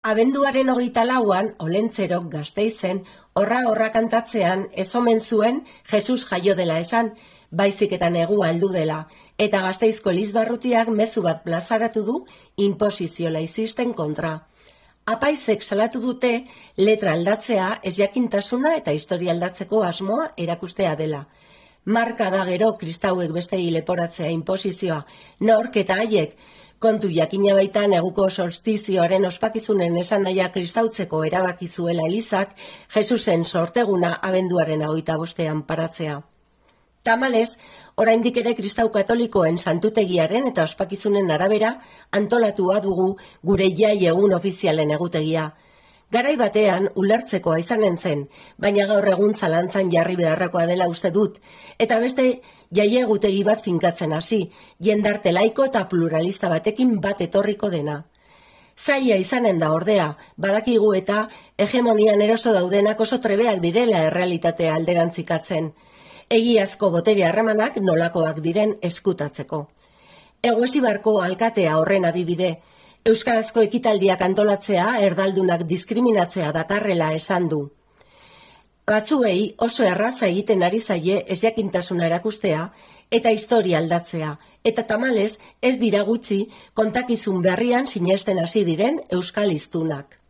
Abenduaren 24an, Olentzerok Gasteizen, horra kantatzean ez omen zuen Jesus jaio dela esan, baizik eta negua heldu dela, eta Gasteizko Elizbarrutiak mezu bat plazaratu du inposizio laizisten kontra. Apaizek salatu dute letra aldatzea ezjakintasuna eta historia aldatzeko asmoa erakustea dela. Marka da gero kristauek bestei leporatzea inposizioa, nork eta haiek, kontu jakina baita neguko solstizioaren ospakizunen esanahia kristautzeko erabaki zuela Elizak Jesusen sorteguna abenduaren 25ean paratzea. Tamalez, oraindik ere kristau katolikoen santutegiaren eta ospakizunen arabera antolatua dugu gure jai egun ofizialen egutegia. Garai batean ulertzekoa izanen zen, baina gaur egun zalantzan jarri beharrekoa dela uste dut, eta beste jai egutegi bat finkatzen hasi, jendarte laiko eta pluralista batekin bat etorriko dena. Zaila izanen da ordea, badakigu eta hegemonian eroso daudenak oso trebeak direla errealitatea alderantzikatzen. Egiazko botere harremanak nolakoak diren eskutatzeko. Eguesibarko alkatea horren adibide, euskarazko ekitaldiak antolatzea erdaldunak diskriminatzea dakarrela esan du. Batzuei oso erraza egiten ari zaie ezjakintasuna erakustea eta historia aldatzea, eta tamalez ez dira gutxi kontakizun berrian sinesten hasi diren euskal hiztunak.